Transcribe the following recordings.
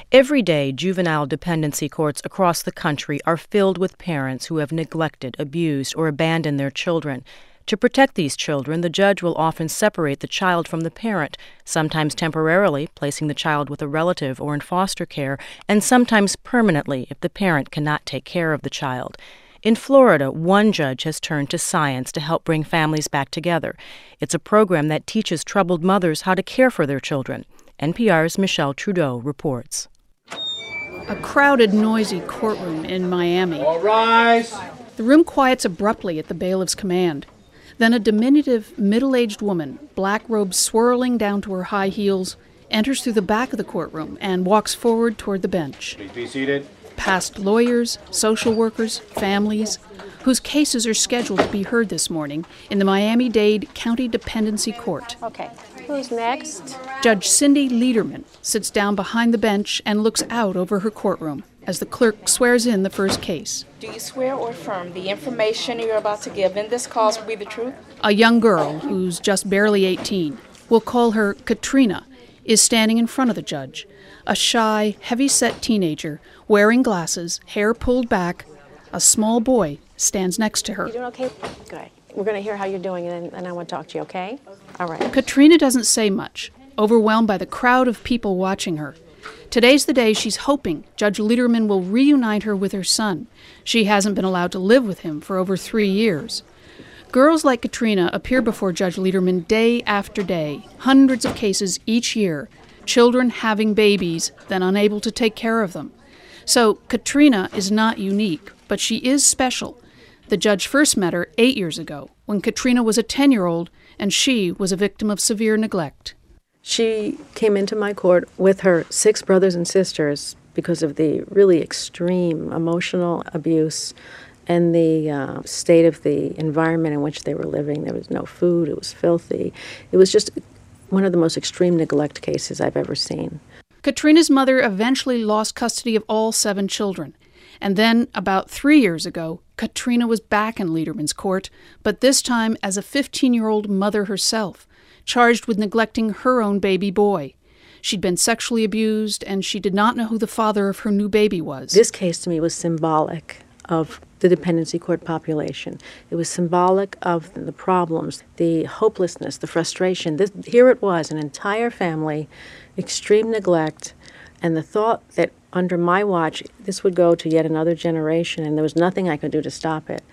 Every day, juvenile dependency courts across the country are filled with parents who have neglected, abused, or abandoned their children. To protect these children, the judge will often separate the child from the parent, sometimes temporarily, placing the child with a relative or in foster care, and sometimes permanently if the parent cannot take care of the child. In Florida, one judge has turned to science to help bring families back together. It's a program that teaches troubled mothers how to care for their children. NPR's Michelle Trudeau reports. A crowded, noisy courtroom in Miami. All rise. The room quiets abruptly at the bailiff's command. Then a diminutive, middle-aged woman, black robes swirling down to her high heels, enters through the back of the courtroom and walks forward toward the bench. Please be seated. Past lawyers, social workers, families, whose cases are scheduled to be heard this morning in the Miami-Dade County Dependency Court. Okay, who's next? Judge Cindy Lederman sits down behind the bench and looks out over her courtroom as the clerk swears in the first case. Do you swear or affirm the information you're about to give in this cause will be the truth? A young girl, who's just barely 18, we'll call her Katrina, is standing in front of the judge. A shy, heavy-set teenager, wearing glasses, hair pulled back. A small boy stands next to her. You doing okay? Good. We're going to hear how you're doing, and I want to talk to you, okay? All right. Katrina doesn't say much, overwhelmed by the crowd of people watching her. Today's the day she's hoping Judge Lederman will reunite her with her son. She hasn't been allowed to live with him for over 3 years. Girls like Katrina appear before Judge Lederman day after day, hundreds of cases each year, children having babies, then unable to take care of them. So Katrina is not unique, but she is special. The judge first met her 8 years ago, when Katrina was a 10-year-old and she was a victim of severe neglect. She came into my court with her 6 brothers and sisters because of the really extreme emotional abuse and the state of the environment in which they were living. There was no food. It was filthy. It was just one of the most extreme neglect cases I've ever seen. Katrina's mother eventually lost custody of all 7 children. And then, about 3 years ago, Katrina was back in Lederman's court, but this time as a 15-year-old mother herself, charged with neglecting her own baby boy. She'd been sexually abused, and she did not know who the father of her new baby was. This case to me was symbolic of the dependency court population. It was symbolic of the problems, the hopelessness, the frustration. Here it was, an entire family, extreme neglect, and the thought that under my watch this would go to yet another generation and there was nothing I could do to stop it.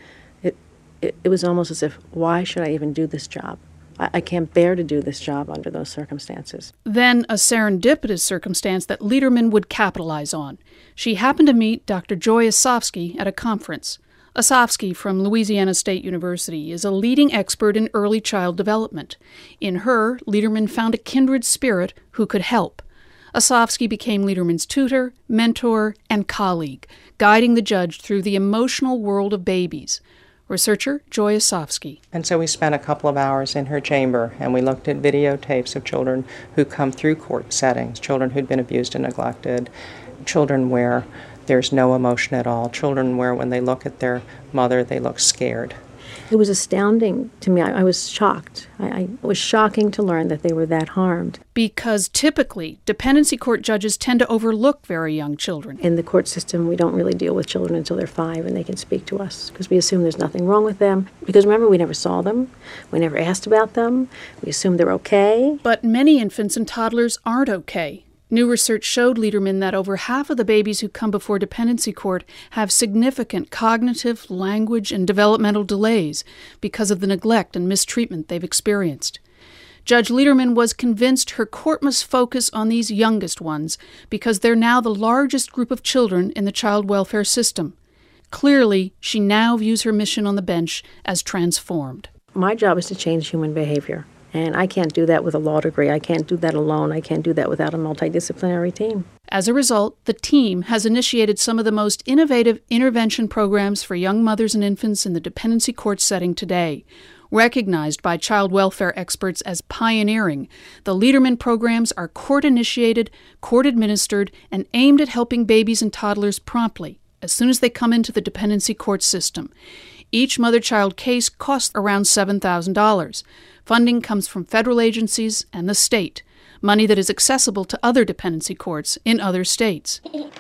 It was almost as if, why should I even do this job? I can't bear to do this job under those circumstances. Then a serendipitous circumstance that Lederman would capitalize on. She happened to meet Dr. Joy Osofsky at a conference. Osofsky from Louisiana State University is a leading expert in early child development. In her, Lederman found a kindred spirit who could help. Osofsky became Lederman's tutor, mentor, and colleague, guiding the judge through the emotional world of babies. Researcher Joy Osofsky. And so we spent a couple of hours in her chamber, and we looked at videotapes of children who come through court settings, children who'd been abused and neglected, children where there's no emotion at all, children where when they look at their mother, they look scared. It was astounding to me. I was shocked. It was shocking to learn that they were that harmed. Because typically, dependency court judges tend to overlook very young children. In the court system, we don't really deal with children until they're 5 and they can speak to us because we assume there's nothing wrong with them. Because remember, we never saw them. We never asked about them. We assume they're okay. But many infants and toddlers aren't okay. New research showed Lederman that over half of the babies who come before dependency court have significant cognitive, language, and developmental delays because of the neglect and mistreatment they've experienced. Judge Lederman was convinced her court must focus on these youngest ones because they're now the largest group of children in the child welfare system. Clearly, she now views her mission on the bench as transformed. My job is to change human behavior. And I can't do that with a law degree. I can't do that alone. I can't do that without a multidisciplinary team. As a result, the team has initiated some of the most innovative intervention programs for young mothers and infants in the dependency court setting today. Recognized by child welfare experts as pioneering, the Lederman programs are court-initiated, court-administered, and aimed at helping babies and toddlers promptly, as soon as they come into the dependency court system. Each mother-child case costs around $7,000. Funding comes from federal agencies and the state. money that is accessible to other dependency courts in other states.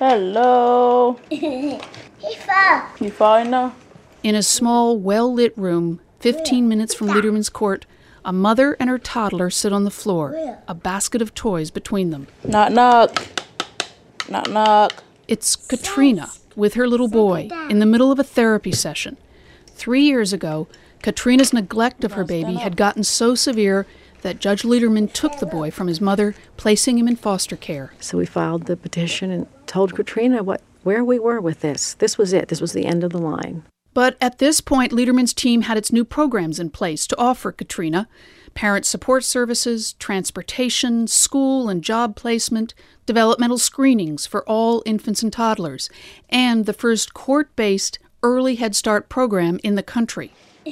Hello. He fell. You falling now? In a small, well-lit room, 15 minutes from Lederman's court, a mother and her toddler sit on the floor, a basket of toys between them. Knock, knock. Knock, knock. It's Katrina with her little boy in the middle of a therapy session. 3 years ago, Katrina's neglect of her baby had gotten so severe that Judge Lederman took the boy from his mother, placing him in foster care. So we filed the petition and told Katrina where we were with this. This was it. This was the end of the line. But at this point, Lederman's team had its new programs in place to offer Katrina: parent support services, transportation, school and job placement, developmental screenings for all infants and toddlers, and the first court-based early Head Start program in the country.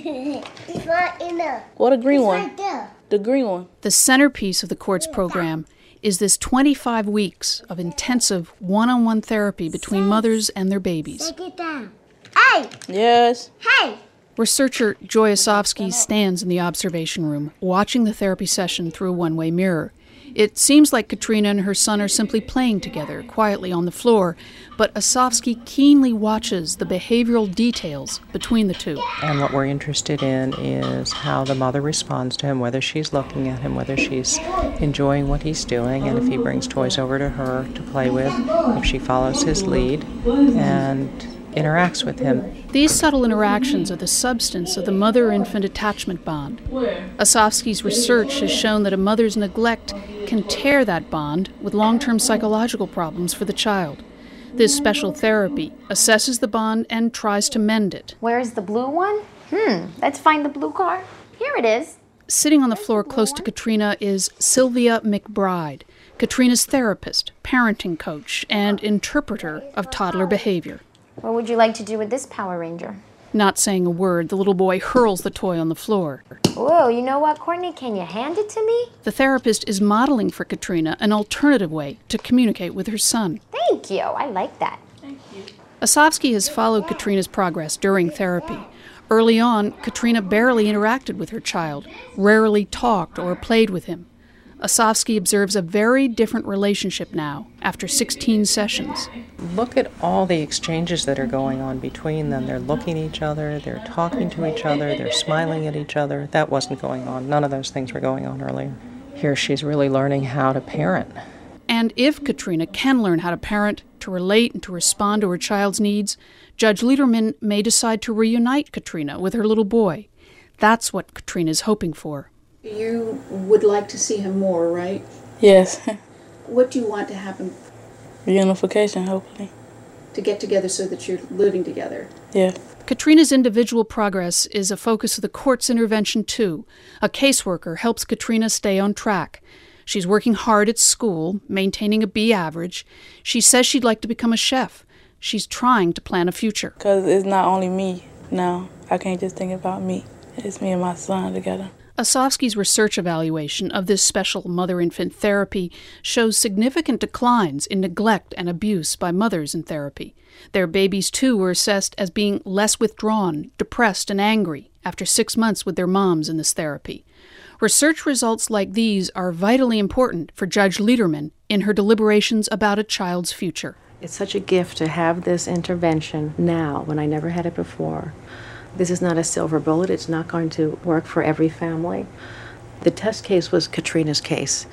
It's not enough. What a green one? Right there. The green one. The centerpiece of the court's program is this 25 weeks of intensive one-on-one therapy between mothers and their babies. Take it down. Hey! Yes. Hey! Researcher Joy Osofsky stands in the observation room, watching the therapy session through a one-way mirror. It seems like Katrina and her son are simply playing together, quietly on the floor, but Osofsky keenly watches the behavioral details between the two. And what we're interested in is how the mother responds to him, whether she's looking at him, whether she's enjoying what he's doing, and if he brings toys over to her to play with, if she follows his lead and interacts with him. These subtle interactions are the substance of the mother-infant attachment bond. Osofsky's research has shown that a mother's neglect can tear that bond with long-term psychological problems for the child. This special therapy assesses the bond and tries to mend it. Where's the blue one? Let's find the blue car. Here it is. Sitting on the floor close to Katrina is Sylvia McBride, Katrina's therapist, parenting coach, and interpreter of toddler behavior. What would you like to do with this Power Ranger? Not saying a word, the little boy hurls the toy on the floor. Whoa, you know what, Courtney? Can you hand it to me? The therapist is modeling for Katrina an alternative way to communicate with her son. Thank you. I like that. Thank you. Osofsky has followed Katrina's progress during therapy. Early on, Katrina barely interacted with her child, rarely talked or played with him. Osofsky observes a very different relationship now, after 16 sessions. Look at all the exchanges that are going on between them. They're looking at each other, they're talking to each other, they're smiling at each other. That wasn't going on. None of those things were going on earlier. Here she's really learning how to parent. And if Katrina can learn how to parent, to relate and to respond to her child's needs, Judge Lederman may decide to reunite Katrina with her little boy. That's what Katrina's hoping for. You would like to see him more, right? Yes. What do you want to happen? Reunification, hopefully. To get together so that you're living together? Yeah. Katrina's individual progress is a focus of the court's intervention, too. A caseworker helps Katrina stay on track. She's working hard at school, maintaining a B average. She says she'd like to become a chef. She's trying to plan a future. Because it's not only me now. I can't just think about me. It's me and my son together. Osofsky's research evaluation of this special mother-infant therapy shows significant declines in neglect and abuse by mothers in therapy. Their babies, too, were assessed as being less withdrawn, depressed, and angry after 6 months with their moms in this therapy. Research results like these are vitally important for Judge Lederman in her deliberations about a child's future. It's such a gift to have this intervention now when I never had it before. This is not a silver bullet. It's not going to work for every family. The test case was Katrina's case.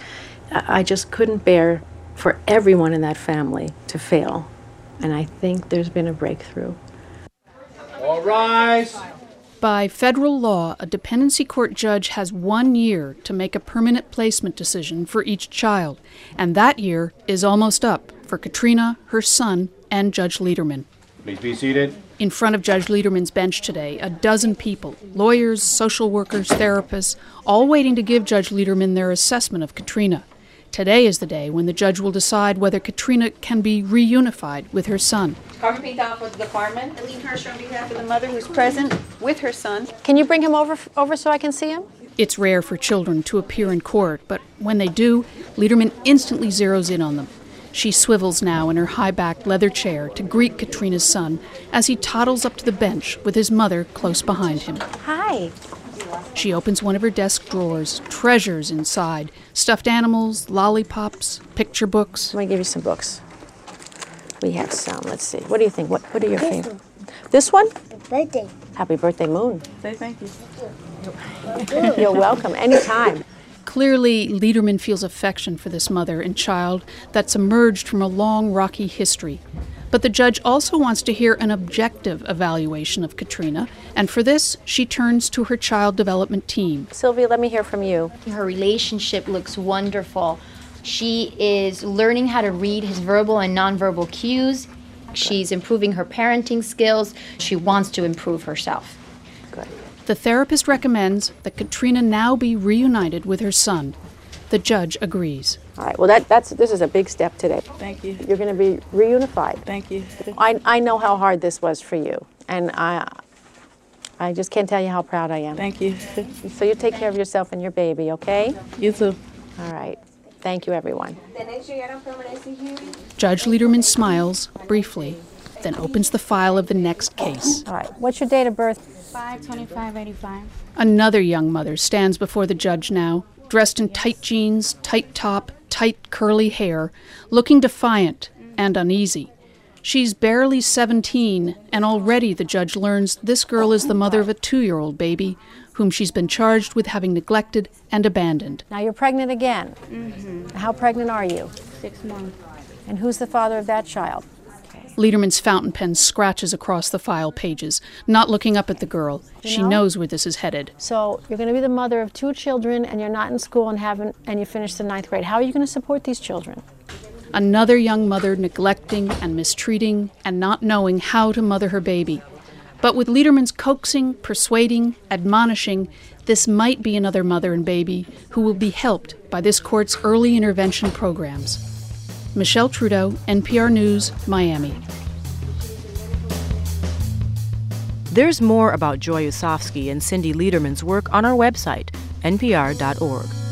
I just couldn't bear for everyone in that family to fail. And I think there's been a breakthrough. All rise. By federal law, a dependency court judge has 1 year to make a permanent placement decision for each child. And that year is almost up for Katrina, her son, and Judge Lederman. Please be seated. In front of Judge Lederman's bench today, a dozen people, lawyers, social workers, therapists, all waiting to give Judge Lederman their assessment of Katrina. Today is the day when the judge will decide whether Katrina can be reunified with her son. Carmen Pintal for the department. Eileen Hirsch on behalf of the mother who's present with her son. Can you bring him over so I can see him? It's rare for children to appear in court, but when they do, Lederman instantly zeroes in on them. She swivels now in her high-backed leather chair to greet Katrina's son as he toddles up to the bench with his mother close behind him. Hi. She opens one of her desk drawers, treasures inside, stuffed animals, lollipops, picture books. Let me give you some books. We have some. Let's see. What do you think? What are your favorite? This one? Birthday. Happy birthday, Moon. Say thank you. You're welcome. Anytime. Clearly, Lederman feels affection for this mother and child that's emerged from a long, rocky history. But the judge also wants to hear an objective evaluation of Katrina, and for this, she turns to her child development team. Sylvia, let me hear from you. Her relationship looks wonderful. She is learning how to read his verbal and nonverbal cues. She's improving her parenting skills. She wants to improve herself. Good. The therapist recommends that Katrina now be reunited with her son. The judge agrees. All right. Well, this is a big step today. Thank you. You're going to be reunified. Thank you. I know how hard this was for you, and I just can't tell you how proud I am. Thank you. So you take care of yourself and your baby, okay? You too. All right. Thank you, everyone. Judge Lederman smiles briefly, then opens the file of the next case. All right. What's your date of birth? 5/25/85. Another young mother stands before the judge now, dressed in tight jeans, tight top, tight curly hair, looking defiant and uneasy. She's barely 17, and already the judge learns this girl is the mother of a 2-year-old baby whom she's been charged with having neglected and abandoned. Now you're pregnant again. Mm-hmm. How pregnant are you? 6 months. And who's the father of that child? Lederman's fountain pen scratches across the file pages, not looking up at the girl. She knows where this is headed. So you're going to be the mother of 2 children, and you're not in school and you finished the 9th grade. How are you going to support these children? Another young mother neglecting and mistreating and not knowing how to mother her baby. But with Lederman's coaxing, persuading, admonishing, this might be another mother and baby who will be helped by this court's early intervention programs. Michelle Trudeau, NPR News, Miami. There's more about Joy Usofsky and Cindy Lederman's work on our website, npr.org.